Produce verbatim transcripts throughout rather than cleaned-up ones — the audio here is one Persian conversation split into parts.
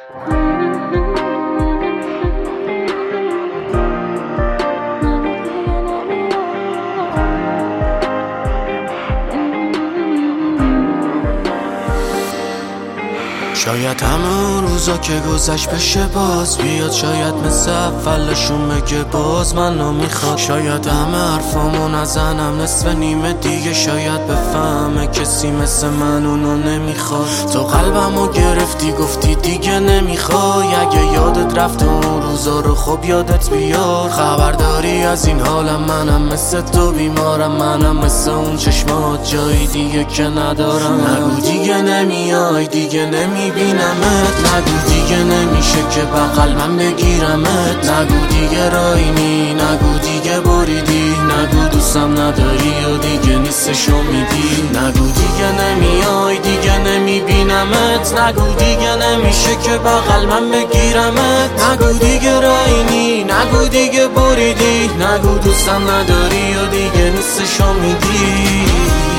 شاید همه روزا که گذشت بشه باز بیاد، شاید مثل اولشون بگه باز من نمیخواد، شاید همه حرفامو نزنم نصف نیمه دیگه، شاید بفهمه کسی مثل من اونو نمیخواد. تو قلبمو گرفتی گفتی دیگه نمیخوای، اگه یادت رفت اون روزا رو خب یادت بیار. خبرداری از این حالم، منم مثل تو بیمارم، منم مثل اون چشمات جایی دیگه که ندارم. نگو دیگه نمیای دیگه نمی بینمت، نگو دیگه نمیشه که بغل من بگیرمت، نگو دیگه راینی، نگو دیگه بریدی، نگو دوستم نداری و دیگه نیستشو میدی، نگو دیگه نمیای دیگه نمیبینمت، نگو دیگه نمیشه که بغل من بگیرمت، نگو دیگه راینی، نگو دیگه بریدی، نگو دوستم نداری و دیگه نیستشو میدی.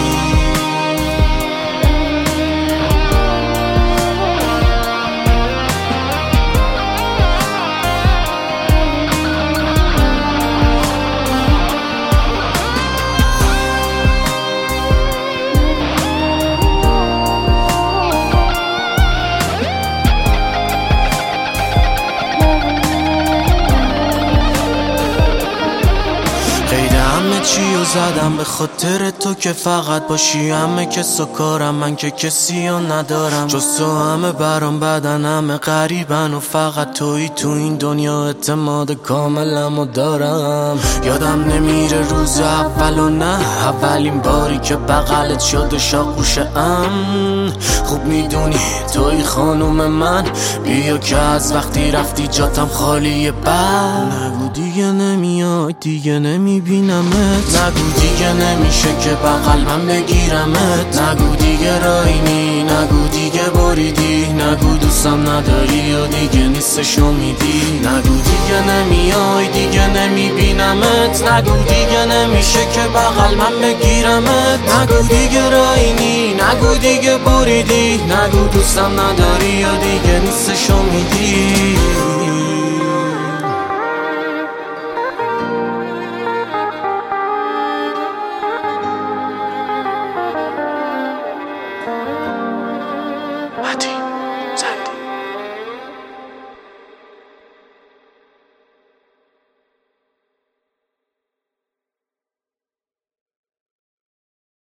چیو زدم به خاطر تو که فقط باشی، همه کس و کارم، من که کسی رو ندارم جز تو، همه برام بدن، همه غریبن و فقط توی تو این دنیا اعتماد کاملمو دارم. یادم نمیره روز اول و نه اولین باری که بغلت شد و شاقوشم، خوب میدونی توی خانوم من، بیا که از وقتی رفتی جاتم خالیه. بعد نگو دیگه نمیای دیگه نمیبینمت، نگو دیگه نمیشه که بغل من بگیرمت، نگو دیگه راینی، نگو دیگه بریدی، نگو دوستم نداری و دیگه نیستشو میدی، نگو دیگه نمیای دیگه نمیبینمت، نگو دیگه نمیشه که بغل من بگیرمت، نگو دیگه راینی، نگو دیگه بریدی، نگو دوستم نداری و دیگه نیستشو میدی.